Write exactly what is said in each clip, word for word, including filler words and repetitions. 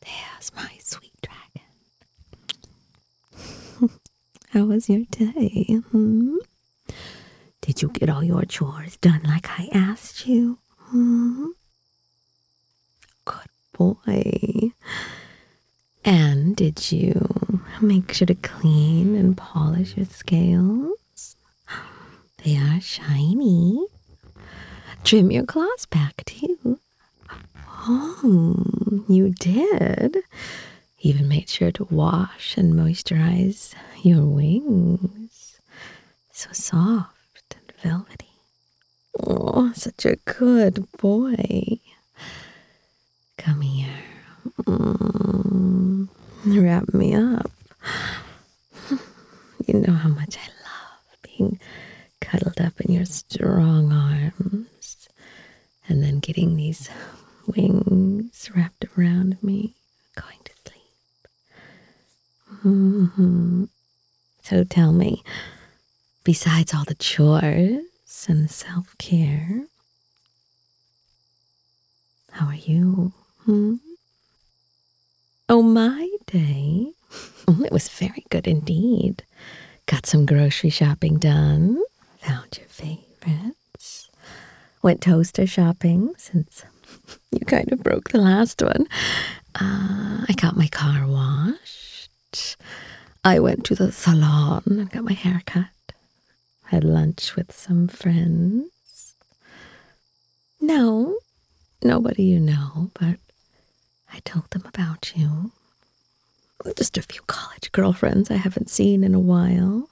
There's my sweet dragon. How was your day? Hmm? Did you get all your chores done like I asked you? Hmm? Good boy. And did you make sure to clean and polish your scales? They are shiny. Trim your claws back, too. Oh, you did. Even made sure to wash and moisturize your wings. So soft and velvety. Oh, such a good boy. Come here. Mm, wrap me up. You know how much I love being cuddled up in your strong arms and then getting these wings wrapped around me, going to sleep. Mm-hmm. So tell me, besides all the chores and the self-care, how are you? Hmm? Oh, my day? It was very good indeed. Got some grocery shopping done. Found your favorites. Went toaster shopping since you kind of broke the last one. Uh, I got my car washed. I went to the salon and got my hair cut. Had lunch with some friends. No, nobody you know, but I told them about you. Just a few college girlfriends I haven't seen in a while.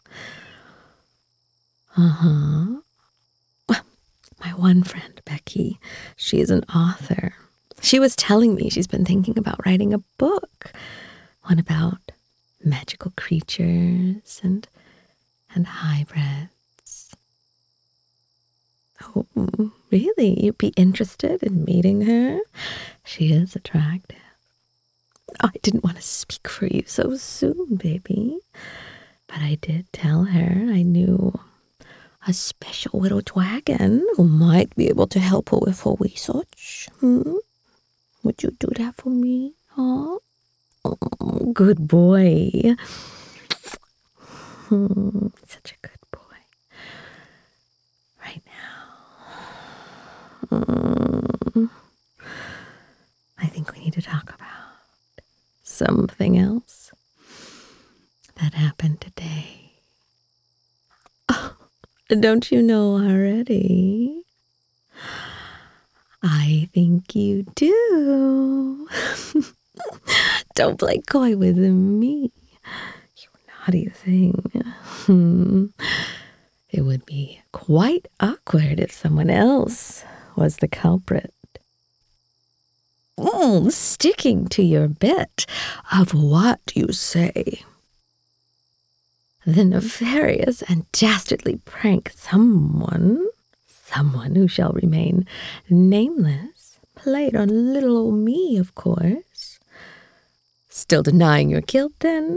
Uh-huh. Well, my one friend, Becky, she is an author. She was telling me she's been thinking about writing a book. One about magical creatures and and hybrids. Oh, really? You'd be interested in meeting her? She is attractive. I didn't want to speak for you so soon, baby. But I did tell her I knew a special little dragon who might be able to help her with her research. Hmm? Would you do that for me, huh? Oh, good boy. Hmm, such a good boy. Right now. Hmm, I think we need to talk about something else that happened today. Oh, don't you know already? I think you do. Don't play coy with me, you naughty thing. Hmm. It would be quite awkward if someone else was the culprit. Mm, sticking to your bit of what you say. The nefarious and dastardly prank someone, someone who shall remain nameless, played on little old me, of course. Still denying your guilt, then?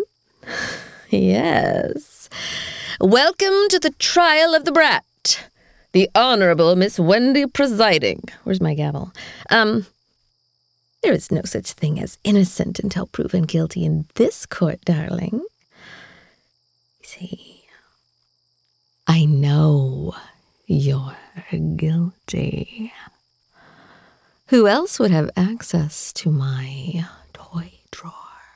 Yes. Welcome to the trial of the brat. The Honorable Miss Wendy presiding. Where's my gavel? Um... There is no such thing as innocent until proven guilty in this court, darling. You see, I know you're guilty. Who else would have access to my toy drawer,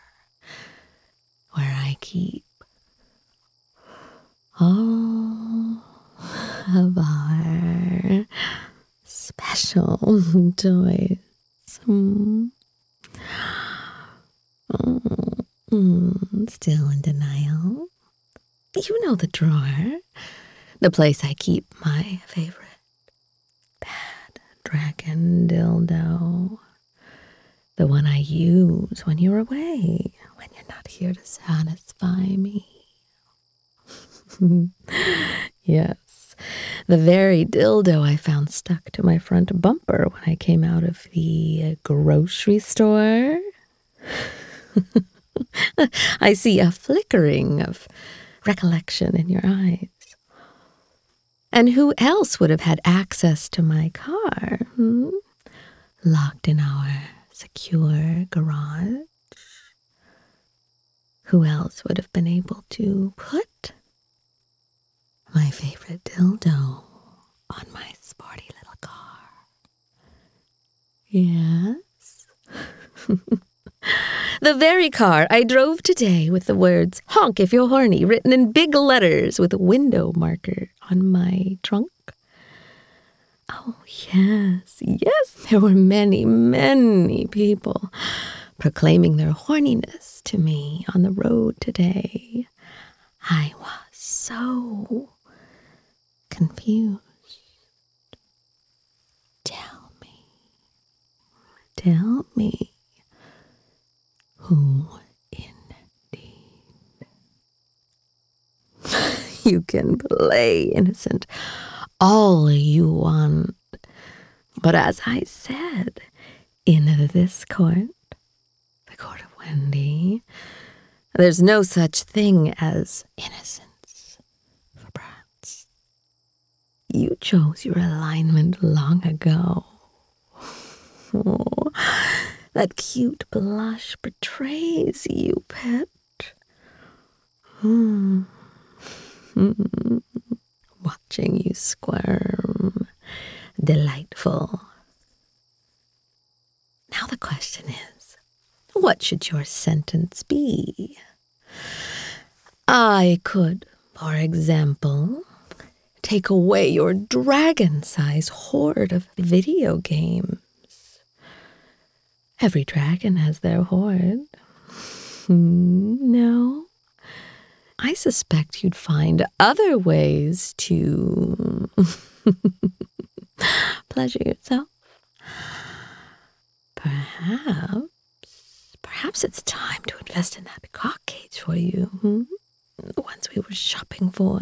where I keep all of our special toys? Hmm. Mm, mm, still in denial. You know the drawer. The place I keep my favorite bad dragon dildo. The one I use when you're away, when you're not here to satisfy me. Yes. The very dildo I found stuck to my front bumper when I came out of the grocery store. I see a flickering of recollection in your eyes. And who else would have had access to my car? Hmm? Locked in our secure garage? Who else would have been able to put my favorite dildo on my sporty little car? Yes. The very car I drove today with the words, "Honk if you're horny," written in big letters with a window marker on my trunk. Oh, yes, yes, there were many, many people proclaiming their horniness to me on the road today. I was so confused. Tell me, tell me, who indeed? You can play innocent all you want, but as I said, in this court, the court of Wendy, there's no such thing as innocence for brats. You chose your alignment long ago. Oh, that cute blush betrays you, pet. Hmm. Hmm. Watching you squirm. Delightful. Now the question is, what should your sentence be? I could, for example, take away your dragon-sized hoard of video games. Every dragon has their hoard. No? I suspect you'd find other ways to pleasure yourself. Perhaps, perhaps it's time to invest in that cock cage for you, hmm? The ones we were shopping for.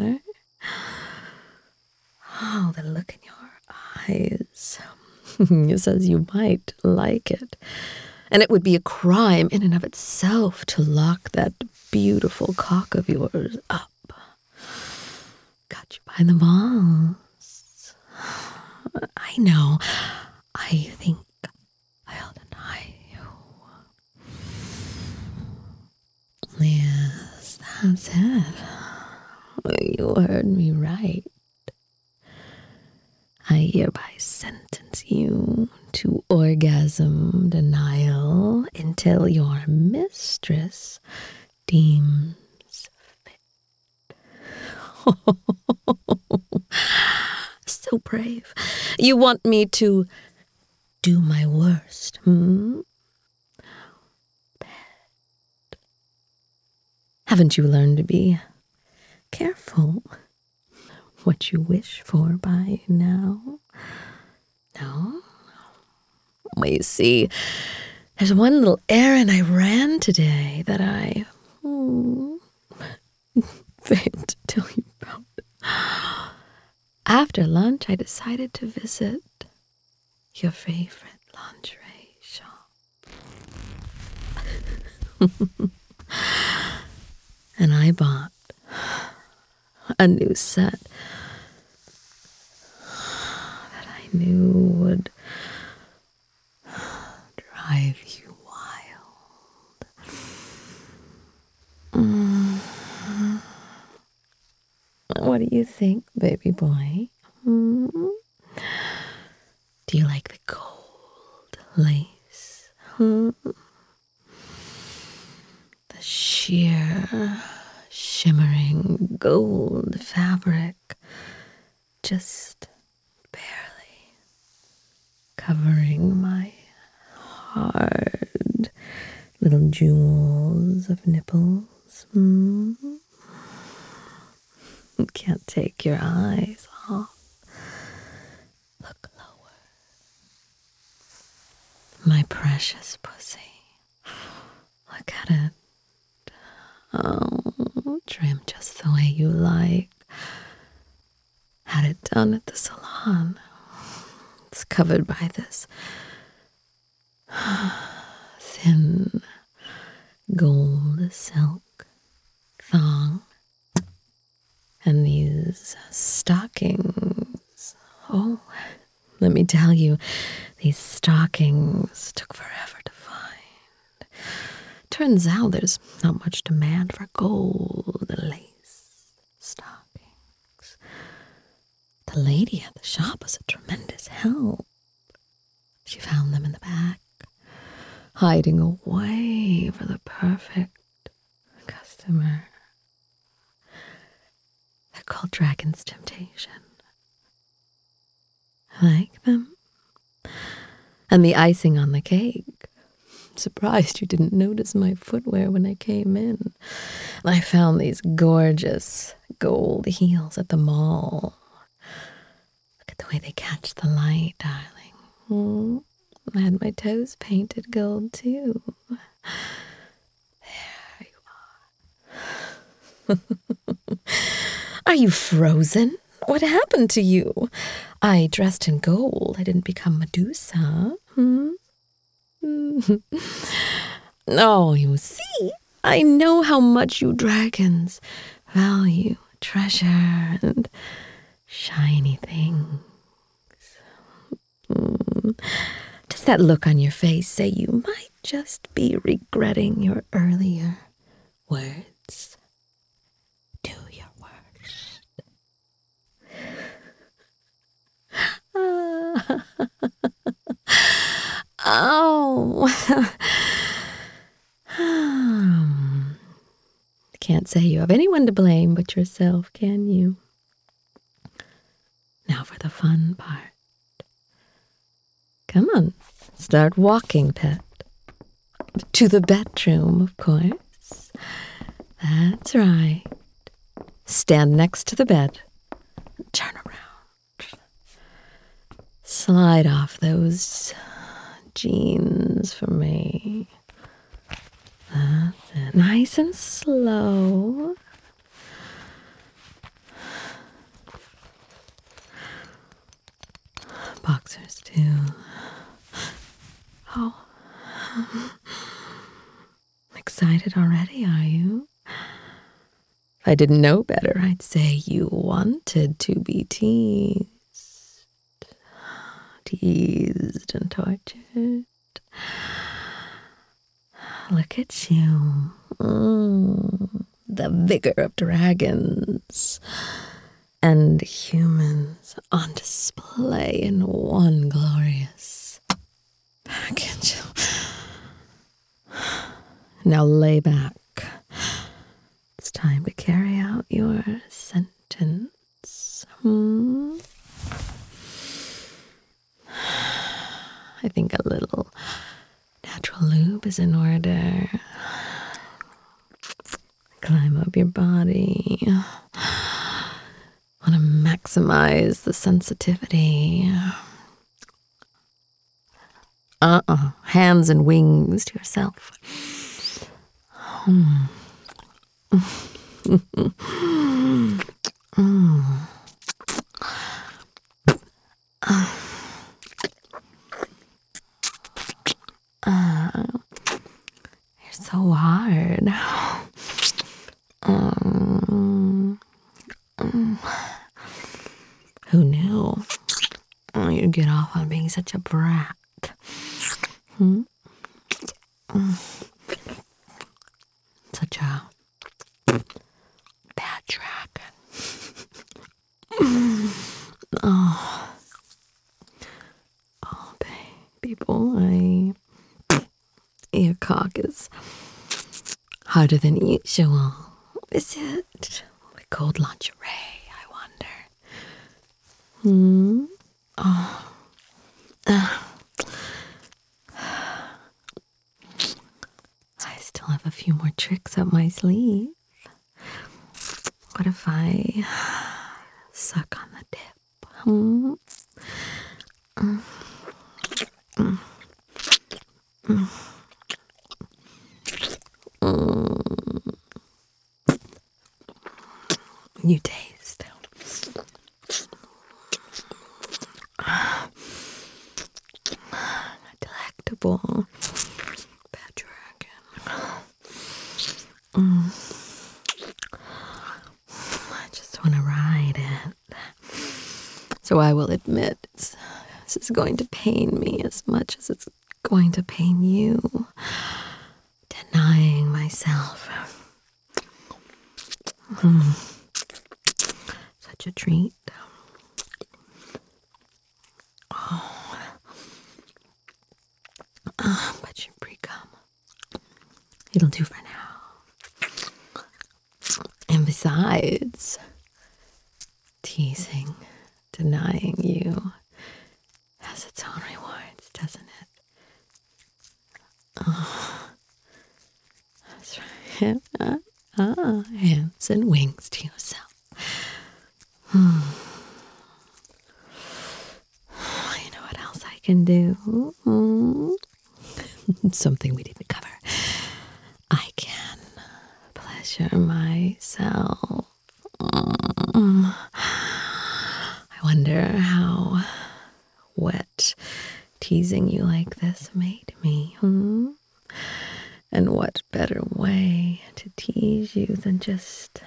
Oh, the look in your eyes. It says you might like it. And it would be a crime in and of itself to lock that beautiful cock of yours up. Got you by the balls. I know. I think I'll deny you. Yes, that's it. You heard me right. I hereby sentence you to orgasm denial until your mistress deems fit. So brave. You want me to do my worst, hmm? Pet. Haven't you learned to be careful what you wish for by now? No? Well, you see, there's one little errand I ran today that I hmm, failed to tell you about. After lunch, I decided to visit your favorite lingerie shop. And I bought a new set that I knew would drive you wild. Mm. What do you think, baby boy? Mm. Do you like the gold lace? Hmm? The sheer, shimmering gold fabric just barely covering my hard little jewels of nipples. Hmm? Can't take your eyes off. Look lower. My precious pussy. Look at it. Oh, trimmed just the way you like. Had it done at the salon. It's covered by this thin gold silk thong. And these stockings. Oh, let me tell you, these stockings took forever to find. turns out there's not much demand for gold and lace, stockings. The lady at the shop was a tremendous help. She found them in the back, hiding away for the perfect customer. They're called Dragon's Temptation. Like them? And the icing on the cake. Surprised you didn't notice my footwear when I came in. I found these gorgeous gold heels at the mall. Look at the way they catch the light, darling. Mm. I had my toes painted gold, too. There you are. Are you frozen? What happened to you? I dressed in gold. I didn't become Medusa. Hmm? Oh, you see, I know how much you dragons value treasure and shiny things. Mm. Does that look on your face say you might just be regretting your earlier words? Do your worst. Oh. Can't say you have anyone to blame but yourself, can you? Now for the fun part. Come on, start walking, pet. To the bedroom, of course. That's right. Stand next to the bed. Turn around. Slide off those jeans for me. That's it. Nice and slow. Boxers, too. Oh. Excited already, are you? If I didn't know better, I'd say you wanted to be teased. Teased and tortured. Look at you. Mm, the vigor of dragons and humans on display in one glorious package. Now lay back. It's time to carry out your sentence. Hmm? I think a little natural lube is in order. Climb up your body. Want to maximize the sensitivity. Uh-uh. Hands and wings to yourself. Hmm. mm. uh. Uh, you're so hard. Um, um, who knew oh, you'd get off on being such a brat? Hmm? Such a bad dragon. oh, oh, people, I. Your cock is harder than usual. Is it? With cold lingerie, I wonder. Hmm? Oh. Uh. I still have a few more tricks up my sleeve. What if I suck on the dip? Hmm? Mm. Mm. Mm. Mm. You taste delectable, bad dragon. Mm. I just want to ride it. So I will admit, it's, this is going to pain me as much as it's going to pain you. Tonight. myself. Mm. Such a treat. Oh, uh, but your pre-cum. It'll do for now. And besides, teasing, denying you has its own rewards, doesn't it? Oh, that's right. Ah, ah, hands and wings to yourself. Hmm. You know what else I can do? Mm-hmm. Something we didn't cover. I can pleasure myself. Mm. I wonder how wet teasing you like this made me. Hmm? And what better way to tease you than just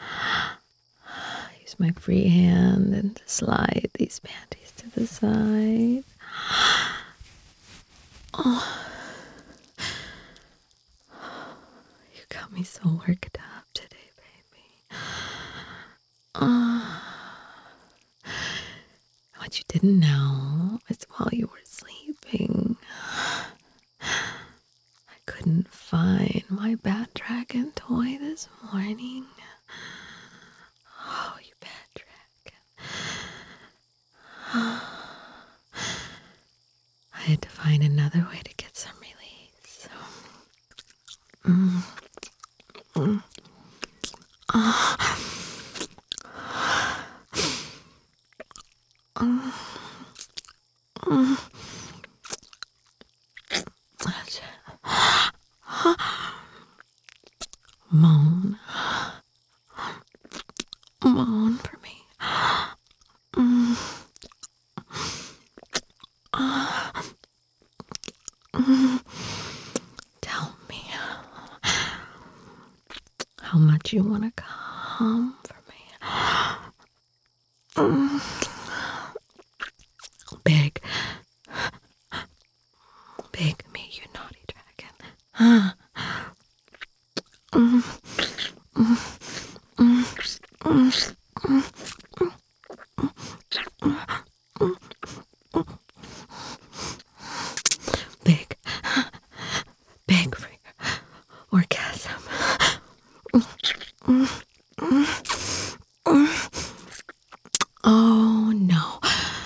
use my free hand and slide these panties to the side. Oh, you got me so worked up today, baby. Oh. What you didn't know is while you were sleeping, I couldn't find my Bat Dragon toy this morning. Oh, you Bat Dragon. I had to find another way to get some release. Mm. Mm. Oh. Mm. Mm. Moan. Moan for me. Mm. Mm. Tell me how much you want to come for me. Mm. Beg. Beg me, you naughty dragon. Mm. Mm. Mm. Mm. Beg. Beg for your orgasm. Oh, no.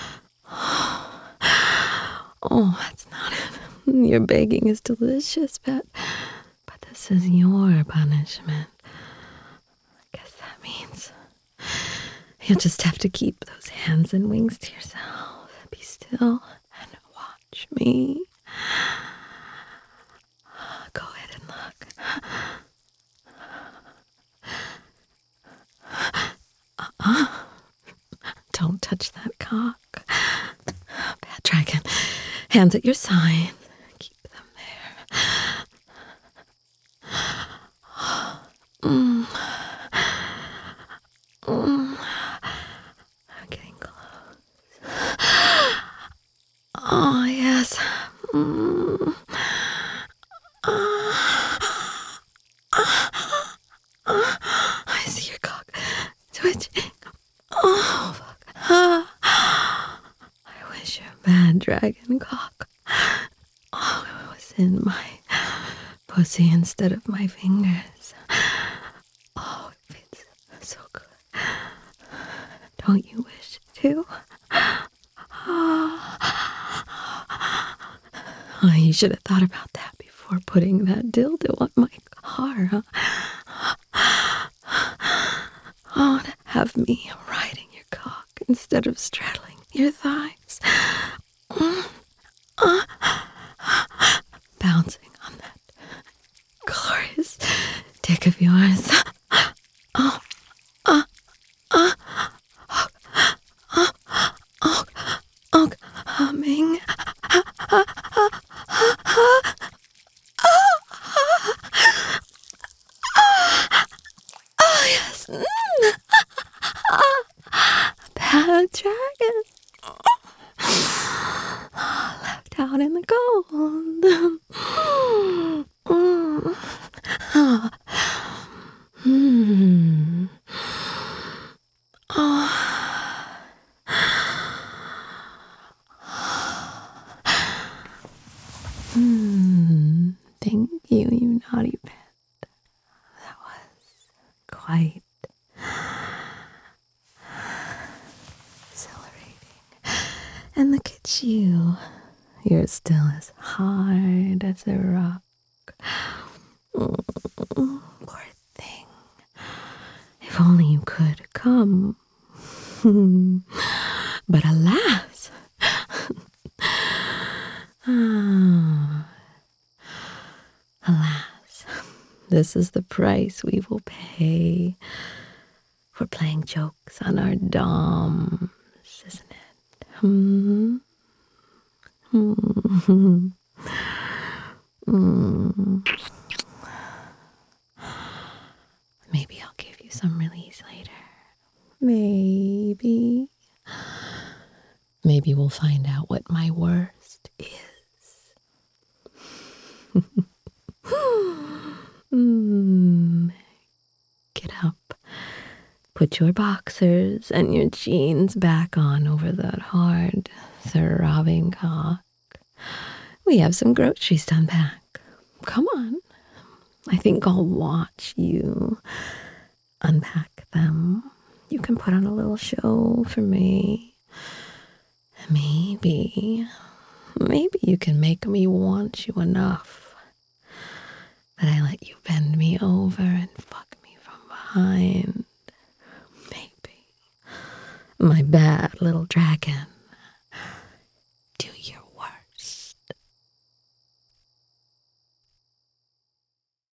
Oh, that's not it. Your begging is delicious, but, but this is your punishment. I guess that means you'll just have to keep those hands and wings to yourself. Be still and watch me. Go ahead and look. Uh-uh. Don't touch that cock. Bat Dragon, hands at your side. Keep them there. Mm. Mm. I'm getting close. Oh, yes. Mm. I see your cock twitching. Oh, fuck. I wish your Bat Dragon cock oh, it was in my pussy instead of my fingers. Oh, it feels so good. Don't you wish to? Oh, you should have thought about that before putting that dildo on my car, huh? Oh, to have me riding your cock instead of straddling your thighs. Mm. Uh, bouncing on that glorious dick of yours. Oh, uh, uh, oh, oh, oh, oh, humming. Oh, yes. Bat Dragon. Left out in the cold. Mm. Mm, thank you, you naughty pet. That was quite exhilarating. And look at you. You're still as hard as a rock. Mm, poor thing. If only you could come. But alas. Alas, this is the price we will pay for playing jokes on our doms, isn't it? Hmm? Hmm. Mm. Maybe I'll give you some release later. Maybe. Maybe we'll find out what my worst is. mm. Get up. Put your boxers and your jeans back on over that hard, throbbing cock. We have some groceries to unpack. Come on. I think I'll watch you unpack them. You can put on a little show for me. Maybe, maybe you can make me want you enough that I let you bend me over and fuck me from behind. Maybe. My bad little dragon. Do your